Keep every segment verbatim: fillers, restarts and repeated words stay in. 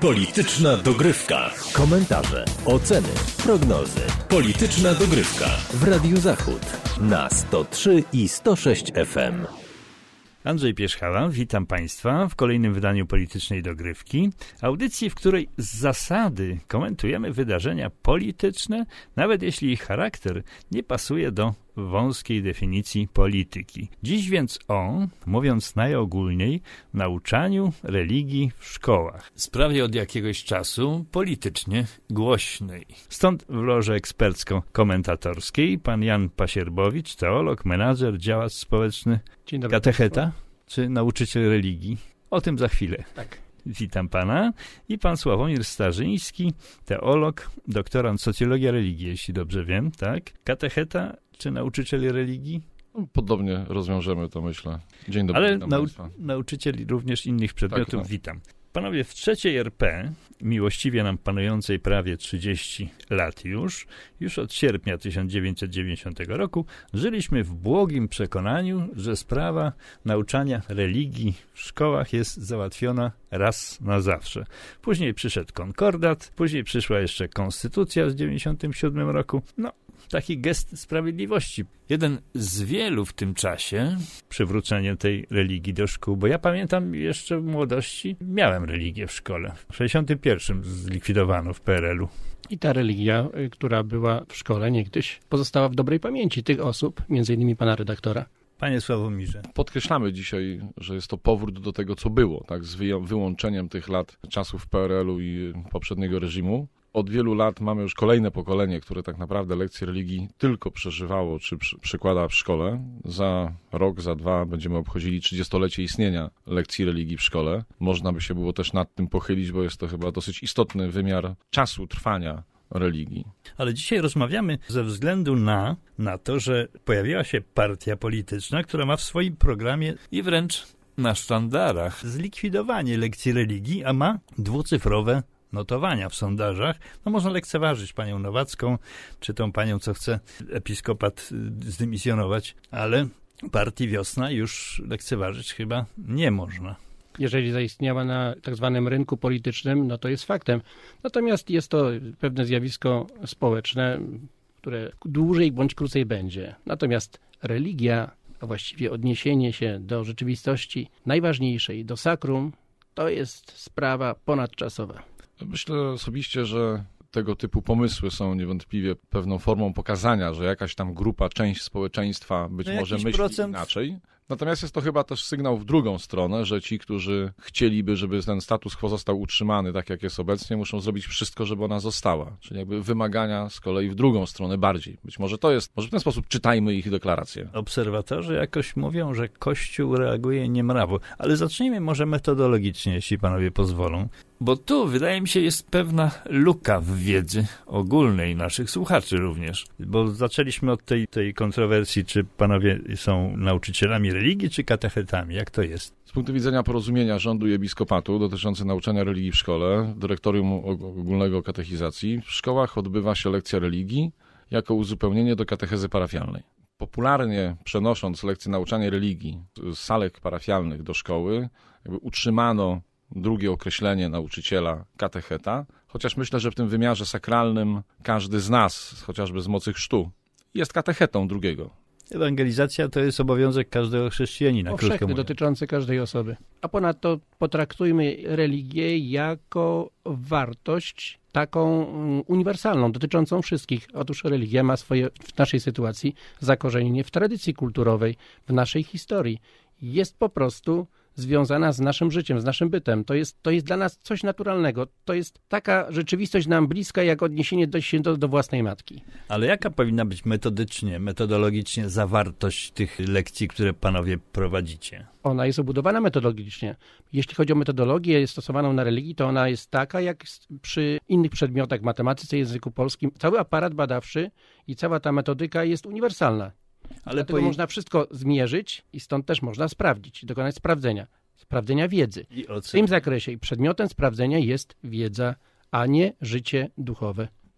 Polityczna dogrywka. Komentarze, oceny, prognozy. Polityczna dogrywka w Radiu Zachód na sto trzy i sto sześć F M. Andrzej Pierzchała, witam Państwa w kolejnym wydaniu Politycznej Dogrywki, audycji, w której z zasady komentujemy wydarzenia polityczne, nawet jeśli ich charakter nie pasuje do wąskiej definicji polityki. Dziś więc o, mówiąc najogólniej, nauczaniu religii w szkołach. Sprawie od jakiegoś czasu politycznie głośnej. Stąd w loży ekspercko-komentatorskiej pan Jan Pasierbowicz, teolog, menadżer, działacz społeczny, Dzień dobry, katecheta Państwu. Czy nauczyciel religii. O tym za chwilę. Tak. Witam pana. I pan Sławomir Starzyński, teolog, doktorant socjologii religii, jeśli dobrze wiem, tak? Katecheta czy nauczyciel religii? Podobnie rozwiążemy to, myślę. Dzień dobry. Ale nau- nauczyciel również innych przedmiotów, tak, no. Witam. Panowie, w trzeciej R P, miłościwie nam panującej prawie trzydzieści lat już, już od sierpnia tysiąc dziewięćset dziewięćdziesiątego roku, żyliśmy w błogim przekonaniu, że sprawa nauczania religii w szkołach jest załatwiona raz na zawsze. Później przyszedł konkordat, później przyszła jeszcze konstytucja w dziewięćdziesiątym siódmym roku. No, taki gest sprawiedliwości. Jeden z wielu w tym czasie, przywrócenie tej religii do szkół, bo ja pamiętam jeszcze w młodości, miałem religię w szkole. W sześćdziesiątym pierwszym zlikwidowano w P R L u. I ta religia, która była w szkole niegdyś, pozostała w dobrej pamięci tych osób, między innymi pana redaktora. Panie Sławomirze. Podkreślamy dzisiaj, że jest to powrót do tego, co było, tak, z wyłączeniem tych lat czasów P R L u i poprzedniego reżimu. Od wielu lat mamy już kolejne pokolenie, które tak naprawdę lekcje religii tylko przeżywało czy przy, przykłada w szkole. Za rok, za dwa będziemy obchodzili trzydziestolecie istnienia lekcji religii w szkole. Można by się było też nad tym pochylić, bo jest to chyba dosyć istotny wymiar czasu trwania religii. Ale dzisiaj rozmawiamy ze względu na, na to, że pojawiła się partia polityczna, która ma w swoim programie i wręcz na sztandarach zlikwidowanie lekcji religii, a ma dwucyfrowe notowania w sondażach. No można lekceważyć panią Nowacką, czy tą panią, co chce episkopat zdymisjonować, ale partii Wiosna już lekceważyć chyba nie można. Jeżeli zaistniała na tak zwanym rynku politycznym, no to jest faktem. Natomiast jest to pewne zjawisko społeczne, które dłużej bądź krócej będzie. Natomiast religia, a właściwie odniesienie się do rzeczywistości najważniejszej, do sakrum, to jest sprawa ponadczasowa. Myślę osobiście, że tego typu pomysły są niewątpliwie pewną formą pokazania, że jakaś tam grupa, część społeczeństwa być no może myśli procent... inaczej. Natomiast jest to chyba też sygnał w drugą stronę, że ci, którzy chcieliby, żeby ten status quo został utrzymany tak, jak jest obecnie, muszą zrobić wszystko, żeby ona została. Czyli jakby wymagania z kolei w drugą stronę bardziej. Być może to jest, może w ten sposób czytajmy ich deklaracje. Obserwatorzy jakoś mówią, że Kościół reaguje niemrawo. Ale zacznijmy może metodologicznie, jeśli panowie pozwolą. Bo tu, wydaje mi się, jest pewna luka w wiedzy ogólnej naszych słuchaczy również. Bo zaczęliśmy od tej, tej kontrowersji, czy panowie są nauczycielami religii, czy katechetami? Jak to jest? Z punktu widzenia porozumienia rządu i episkopatu dotyczące nauczania religii w szkole, dyrektorium ogólnego katechizacji, w szkołach odbywa się lekcja religii jako uzupełnienie do katechezy parafialnej. Popularnie przenosząc lekcje nauczania religii z salek parafialnych do szkoły, jakby utrzymano drugie określenie nauczyciela katecheta, chociaż myślę, że w tym wymiarze sakralnym każdy z nas, chociażby z mocy chrztu, jest katechetą drugiego. Ewangelizacja to jest obowiązek każdego chrześcijanina. Powszechny, dotyczący każdej osoby. A ponadto potraktujmy religię jako wartość taką uniwersalną, dotyczącą wszystkich. Otóż religia ma swoje, w naszej sytuacji, zakorzenienie w tradycji kulturowej, w naszej historii. Jest po prostu związana z naszym życiem, z naszym bytem. To jest, to jest dla nas coś naturalnego. To jest taka rzeczywistość nam bliska, jak odniesienie do, się do, do własnej matki. Ale jaka powinna być metodycznie, metodologicznie zawartość tych lekcji, które panowie prowadzicie? Ona jest obudowana metodologicznie. Jeśli chodzi o metodologię stosowaną na religii, to ona jest taka, jak przy innych przedmiotach, matematyce, języku polskim. Cały aparat badawczy i cała ta metodyka jest uniwersalna. Ale Dlatego po... można wszystko zmierzyć i stąd też można sprawdzić, dokonać sprawdzenia, sprawdzenia wiedzy. W tym zakresie i przedmiotem sprawdzenia jest wiedza, a nie życie duchowe.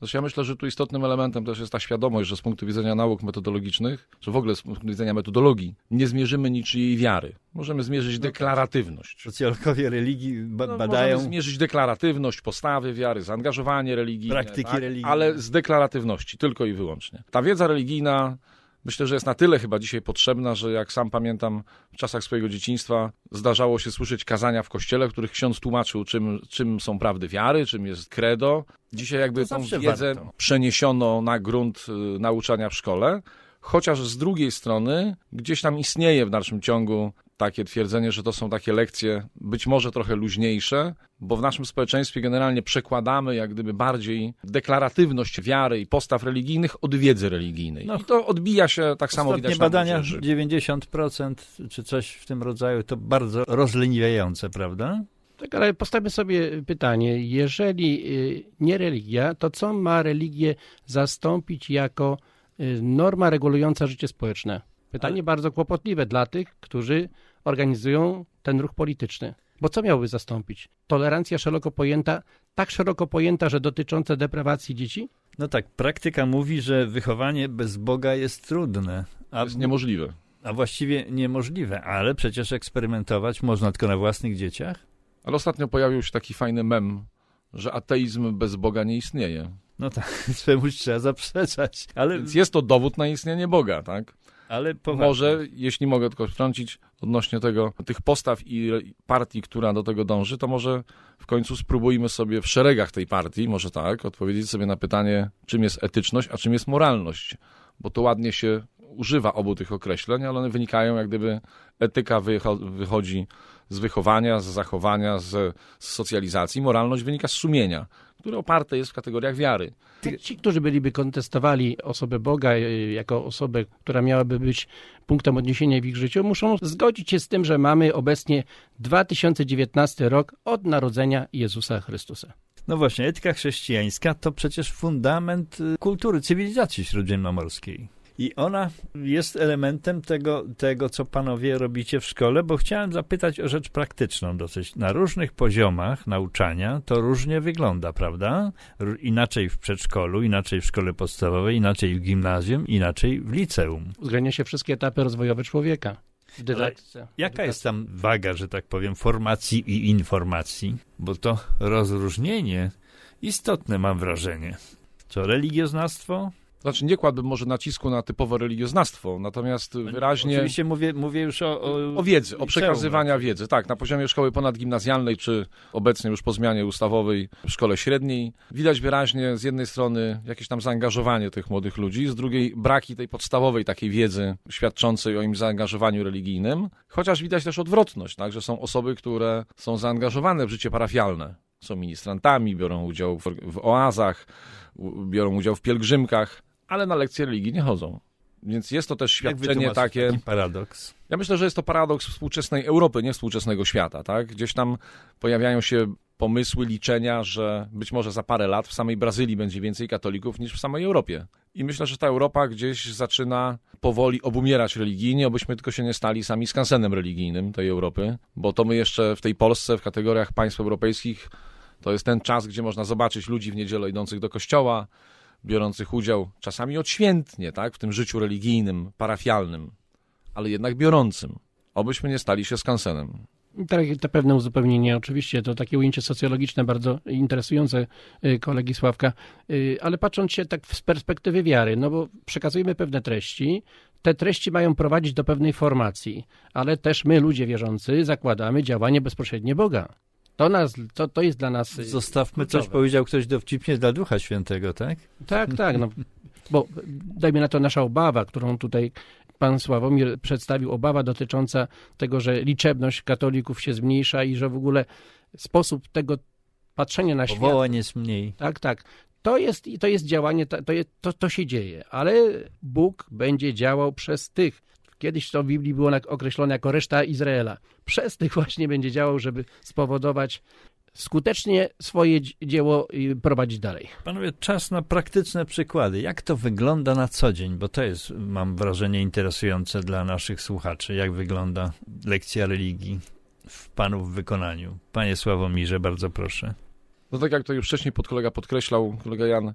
Znaczy ja myślę, że tu istotnym elementem też jest ta świadomość, że z punktu widzenia nauk metodologicznych, że w ogóle z punktu widzenia metodologii nie zmierzymy niczyjej wiary. Możemy zmierzyć deklaratywność. Socjologowie religii ba- no, badają... Możemy zmierzyć deklaratywność, postawy wiary, zaangażowanie religijne. Praktyki tak? religijne. Ale z deklaratywności, tylko i wyłącznie. Ta wiedza religijna myślę, że jest na tyle chyba dzisiaj potrzebna, że jak sam pamiętam w czasach swojego dzieciństwa zdarzało się słyszeć kazania w kościele, w których ksiądz tłumaczył, czym, czym są prawdy wiary, czym jest credo. Dzisiaj jakby tą wiedzę warto. przeniesiono na grunt y, nauczania w szkole, chociaż z drugiej strony gdzieś tam istnieje w dalszym ciągu takie twierdzenie, że to są takie lekcje być może trochę luźniejsze, bo w naszym społeczeństwie generalnie przekładamy jak gdyby bardziej deklaratywność wiary i postaw religijnych od wiedzy religijnej. No, i to odbija się tak samo widać na badania młodzieży. dziewięćdziesiąt procent czy coś w tym rodzaju to bardzo rozleniwiające, prawda? Tak, ale postawmy sobie pytanie, jeżeli nie religia, to co ma religię zastąpić jako norma regulująca życie społeczne? Pytanie ale... bardzo kłopotliwe dla tych, którzy organizują ten ruch polityczny. Bo co miałby zastąpić? Tolerancja szeroko pojęta, tak szeroko pojęta, że dotycząca deprawacji dzieci? No tak, praktyka mówi, że wychowanie bez Boga jest trudne. A... jest niemożliwe. A właściwie niemożliwe, ale przecież eksperymentować można tylko na własnych dzieciach. Ale ostatnio pojawił się taki fajny mem, że ateizm bez Boga nie istnieje. No tak, czemuś trzeba zaprzeczać. Ale... Więc jest to dowód na istnienie Boga, tak? Ale poważnie. Może, jeśli mogę tylko wtrącić odnośnie tego, tych postaw i partii, która do tego dąży, to może w końcu spróbujmy sobie w szeregach tej partii, może tak, odpowiedzieć sobie na pytanie, czym jest etyczność, a czym jest moralność. Bo to ładnie się używa obu tych określeń, ale one wynikają, jak gdyby etyka wycho- wychodzi z wychowania, z zachowania, z, z socjalizacji. Moralność wynika z sumienia, które oparte jest w kategoriach wiary. Ci, którzy byliby kontestowali osobę Boga jako osobę, która miałaby być punktem odniesienia w ich życiu, muszą zgodzić się z tym, że mamy obecnie dwa tysiące dziewiętnasty rok od narodzenia Jezusa Chrystusa. No właśnie, etyka chrześcijańska to przecież fundament kultury, cywilizacji śródziemnomorskiej. I ona jest elementem tego, tego, co panowie robicie w szkole, bo chciałem zapytać o rzecz praktyczną dosyć. Na różnych poziomach nauczania to różnie wygląda, prawda? Inaczej w przedszkolu, inaczej w szkole podstawowej, inaczej w gimnazjum, inaczej w liceum. Uwzględnia się wszystkie etapy rozwojowe człowieka. W dydaktyce. Jaka jest tam waga, że tak powiem, formacji i informacji? Bo to rozróżnienie istotne, mam wrażenie. Co, religioznawstwo? Znaczy nie kładłbym może nacisku na typowe religioznawstwo, natomiast wyraźnie... Oczywiście mówię, mówię już o... O, o wiedzy, o przekazywania wiedzy. Tak, na poziomie szkoły ponadgimnazjalnej, czy obecnie już po zmianie ustawowej w szkole średniej. Widać wyraźnie z jednej strony jakieś tam zaangażowanie tych młodych ludzi, z drugiej braki tej podstawowej takiej wiedzy świadczącej o im zaangażowaniu religijnym. Chociaż widać też odwrotność, tak, że są osoby, które są zaangażowane w życie parafialne. Są ministrantami, biorą udział w, w oazach, biorą udział w pielgrzymkach, ale na lekcje religii nie chodzą. Więc jest to też świadczenie takie... Taki paradoks? Ja myślę, że jest to paradoks współczesnej Europy, nie współczesnego świata. Tak? Gdzieś tam pojawiają się pomysły, liczenia, że być może za parę lat w samej Brazylii będzie więcej katolików niż w samej Europie. I myślę, że ta Europa gdzieś zaczyna powoli obumierać religijnie, obyśmy tylko się nie stali sami skansenem religijnym tej Europy, bo to my jeszcze w tej Polsce, w kategoriach państw europejskich, to jest ten czas, gdzie można zobaczyć ludzi w niedzielę idących do kościoła, biorących udział czasami odświętnie, tak, w tym życiu religijnym, parafialnym, ale jednak biorącym. Obyśmy nie stali się skansenem. Tak, to pewne uzupełnienie, oczywiście, to takie ujęcie socjologiczne bardzo interesujące kolegi Sławka, ale patrząc się tak z perspektywy wiary, no bo przekazujemy pewne treści, te treści mają prowadzić do pewnej formacji, ale też my, ludzie wierzący, zakładamy działanie bezpośrednie Boga. To, nas, to, to jest dla nas... Zostawmy coś, powiedział ktoś dowcipnie, dla Ducha Świętego, tak? Tak, tak, no, bo dajmy na to nasza obawa, którą tutaj pan Sławomir przedstawił, obawa dotycząca tego, że liczebność katolików się zmniejsza i że w ogóle sposób tego patrzenia na świat... Powołań jest mniej. Tak, tak. To jest, to jest działanie, to, jest, to, to się dzieje, ale Bóg będzie działał przez tych. Kiedyś to w Biblii było określone jako reszta Izraela. Przez tych właśnie będzie działał, żeby spowodować skutecznie swoje dzieło prowadzić dalej. Panowie, czas na praktyczne przykłady. Jak to wygląda na co dzień? Bo to jest, mam wrażenie, interesujące dla naszych słuchaczy. Jak wygląda lekcja religii w panów wykonaniu? Panie Sławomirze, bardzo proszę. No tak jak to już wcześniej podkolega podkreślał, kolega Jan,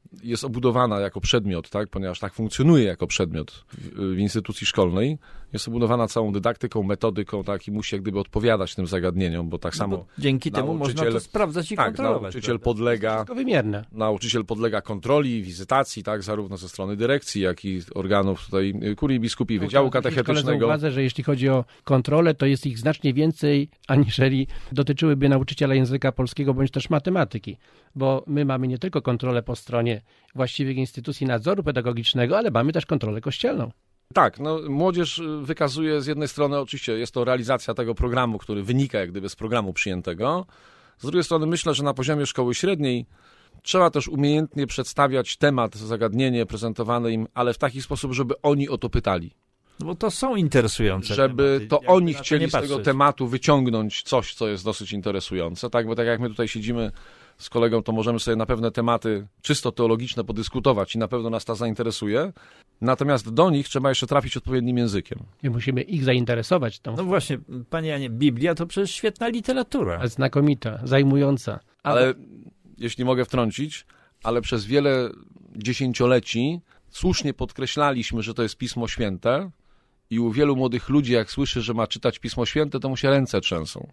jest obudowana jako przedmiot, tak, ponieważ tak funkcjonuje jako przedmiot w, w instytucji szkolnej, jest obudowana całą dydaktyką, metodyką, tak, i musi jak gdyby odpowiadać tym zagadnieniom, bo tak no samo bo dzięki temu można to sprawdzać i tak, kontrolować. Nauczyciel prawda? podlega, Wszystko wymierne. nauczyciel podlega kontroli, wizytacji, tak, zarówno ze strony dyrekcji, jak i organów tutaj kurii biskupiej, Wydziału Katechetycznego. Uwagę, że jeśli chodzi o kontrolę, to jest ich znacznie więcej, aniżeli dotyczyłyby nauczyciela języka polskiego bądź też matematyki, bo my mamy nie tylko kontrolę po stronie właściwych instytucji nadzoru pedagogicznego, ale mamy też kontrolę kościelną. Tak, no młodzież wykazuje z jednej strony, oczywiście jest to realizacja tego programu, który wynika jak gdyby z programu przyjętego. Z drugiej strony myślę, że na poziomie szkoły średniej trzeba też umiejętnie przedstawiać temat, zagadnienie prezentowane im, ale w taki sposób, żeby oni o to pytali. No bo to są interesujące Żeby tematy. to Jakby oni na to chcieli nie z tego patrzeć. tematu wyciągnąć coś, co jest dosyć interesujące, tak? Bo tak jak my tutaj siedzimy z kolegą, to możemy sobie na pewne tematy czysto teologiczne podyskutować i na pewno nas to zainteresuje. Natomiast do nich trzeba jeszcze trafić odpowiednim językiem. I musimy ich zainteresować tą No właśnie, panie Janie, Biblia to przecież świetna literatura. znakomita, zajmująca. Ale jeśli mogę wtrącić, ale przez wiele dziesięcioleci słusznie podkreślaliśmy, że to jest Pismo Święte i u wielu młodych ludzi, jak słyszy, że ma czytać Pismo Święte, to mu się ręce trzęsą.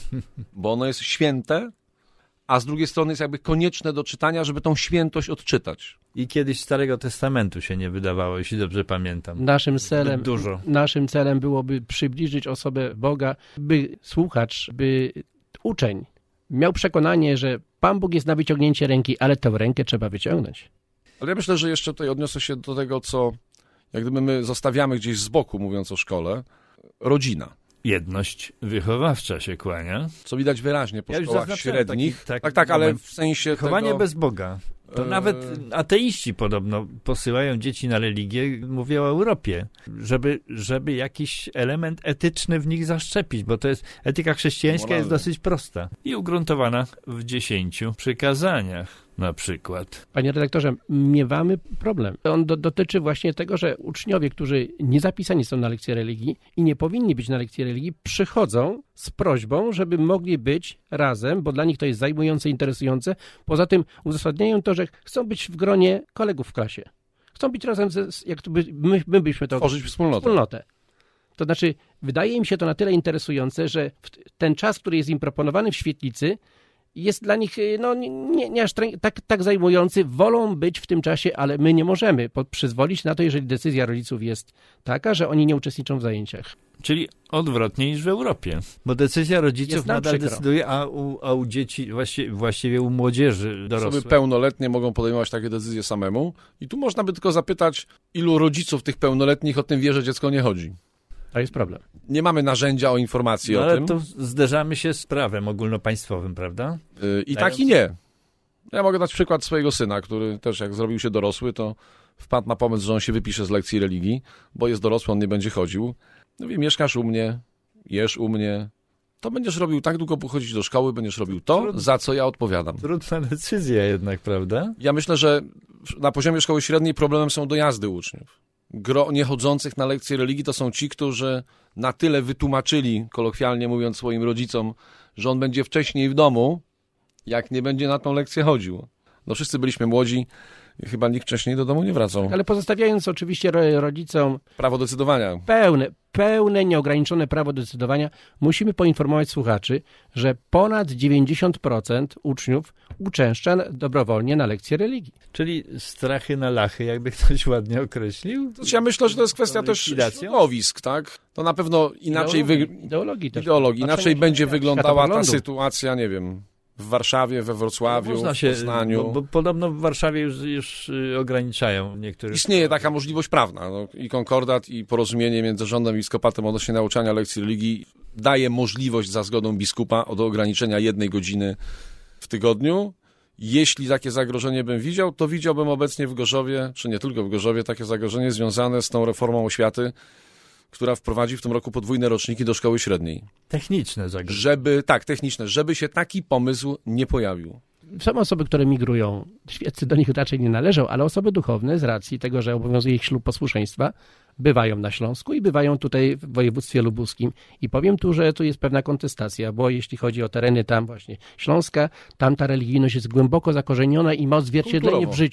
Bo ono jest święte, a z drugiej strony jest jakby konieczne do czytania, żeby tą świętość odczytać. I kiedyś Starego Testamentu się nie wydawało, jeśli dobrze pamiętam. Naszym celem, dużo. naszym celem byłoby przybliżyć osobę Boga, by słuchacz, by uczeń miał przekonanie, że Pan Bóg jest na wyciągnięcie ręki, ale tę rękę trzeba wyciągnąć. Ale ja myślę, że jeszcze tutaj odniosę się do tego, co jak gdyby my zostawiamy gdzieś z boku, mówiąc o szkole, rodzina. Jedność wychowawcza się kłania. Co widać wyraźnie po Ja już szkołach zaznaczyłem średnich. taki- taki tak, tak, ale moment. w sensie Wychowanie tego... bez Boga. To e, nawet ateiści podobno posyłają dzieci na religię, mówię o Europie, żeby, żeby jakiś element etyczny w nich zaszczepić, bo to jest, etyka chrześcijańska Moralne. jest dosyć prosta i ugruntowana w dziesięciu przykazaniach na przykład. Panie redaktorze, miewamy problem. On do, dotyczy właśnie tego, że uczniowie, którzy nie zapisani są na lekcję religii i nie powinni być na lekcji religii, przychodzą z prośbą, żeby mogli być razem, bo dla nich to jest zajmujące, interesujące. Poza tym uzasadniają to, że chcą być w gronie kolegów w klasie. Chcą być razem, ze, jak to by, my, my byśmy to... Tworzyć wspólnotę. wspólnotę. To znaczy, wydaje im się to na tyle interesujące, że w ten czas, który jest im proponowany w świetlicy, jest dla nich no, nie, nie aż tak, tak zajmujący. Wolą być w tym czasie, ale my nie możemy przyzwolić na to, jeżeli decyzja rodziców jest taka, że oni nie uczestniczą w zajęciach. Czyli odwrotnie niż w Europie, bo decyzja rodziców Jest nam nadal przykro. decyduje, a u, a u dzieci, właściwie, właściwie u młodzieży dorosłych. Osoby pełnoletnie mogą podejmować takie decyzje samemu. I tu można by tylko zapytać, ilu rodziców tych pełnoletnich o tym wie, że dziecko nie chodzi. To jest problem. Nie mamy narzędzia o informacji No, o ale tym. to zderzamy się z prawem ogólnopaństwowym, prawda? Yy, I Dając- tak i nie. Ja mogę dać przykład swojego syna, który też jak zrobił się dorosły, to wpadł na pomysł, że on się wypisze z lekcji religii, bo jest dorosły, on nie będzie chodził. Mówi, mieszkasz u mnie, jesz u mnie, to będziesz robił tak długo, pochodzić do szkoły, będziesz robił to, za co ja odpowiadam. Trudna decyzja jednak, prawda? Ja myślę, że na poziomie szkoły średniej problemem są dojazdy uczniów. Gro niechodzących na lekcje religii to są ci, którzy na tyle wytłumaczyli, kolokwialnie mówiąc swoim rodzicom, że on będzie wcześniej w domu, jak nie będzie na tą lekcję chodził. No wszyscy byliśmy młodzi, chyba nikt wcześniej do domu nie wracał. Ale pozostawiając oczywiście ro- rodzicom Prawo decydowania. pełne, pełne, nieograniczone prawo decydowania, musimy poinformować słuchaczy, że ponad dziewięćdziesiąt procent uczniów uczęszcza dobrowolnie na lekcje religii. Czyli strachy na lachy, jakby ktoś ładnie określił. Znaczy, ja myślę, że to jest kwestia też Likwidacją? środowisk, tak? To na pewno inaczej, wy... Ideologii, ideologii też. ideologii. inaczej Patrzenie będzie świata- wyglądała ta światopoglądu. sytuacja, nie wiem, w Warszawie, we Wrocławiu, Można w się, Poznaniu. bo, bo podobno w Warszawie już, już y, ograniczają niektóre... Istnieje taka możliwość prawna. No, i konkordat, i porozumienie między rządem i biskopatem odnośnie nauczania lekcji religii daje możliwość za zgodą biskupa do ograniczenia jednej godziny w tygodniu. Jeśli takie zagrożenie bym widział, to widziałbym obecnie w Gorzowie, czy nie tylko w Gorzowie, takie zagrożenie związane z tą reformą oświaty, która wprowadzi w tym roku podwójne roczniki do szkoły średniej. Techniczne zagrożenie. Żeby, tak, techniczne, żeby się taki pomysł nie pojawił. Są osoby, które migrują. Świeccy do nich raczej nie należą, ale osoby duchowne z racji tego, że obowiązuje ich ślub posłuszeństwa, bywają na Śląsku i bywają tutaj w województwie lubuskim. I powiem tu, że tu jest pewna kontestacja, bo jeśli chodzi o tereny tam właśnie Śląska, tam ta religijność jest głęboko zakorzeniona i ma odzwierciedlenie Kulturowo. w życiu.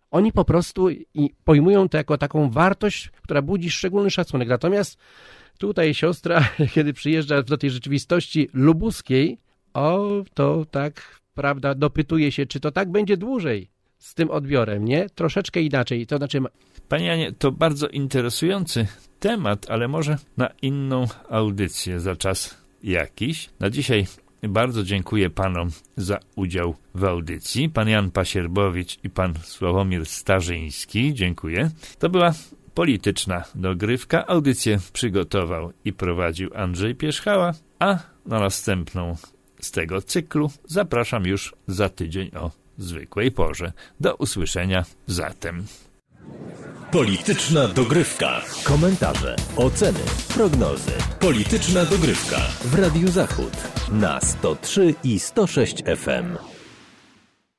Oni po prostu i pojmują to jako taką wartość, która budzi szczególny szacunek. Natomiast tutaj siostra, kiedy przyjeżdża do tej rzeczywistości lubuskiej, o, to tak, prawda, dopytuje się, czy to tak będzie dłużej z tym odbiorem, nie? Troszeczkę inaczej. To znaczy... Panie Janie, to bardzo interesujący temat, ale może na inną audycję za czas jakiś. Na dzisiaj bardzo dziękuję panom za udział w audycji. Pan Jan Pasierbowicz i pan Sławomir Starzyński. Dziękuję. To była Polityczna Dogrywka. Audycję przygotował i prowadził Andrzej Pierzchała, a na następną z tego cyklu zapraszam już za tydzień o zwykłej porze. Do usłyszenia zatem. Polityczna Dogrywka. Komentarze, oceny, prognozy. Polityczna Dogrywka w Radiu Zachód na sto trzy i sto sześć F M.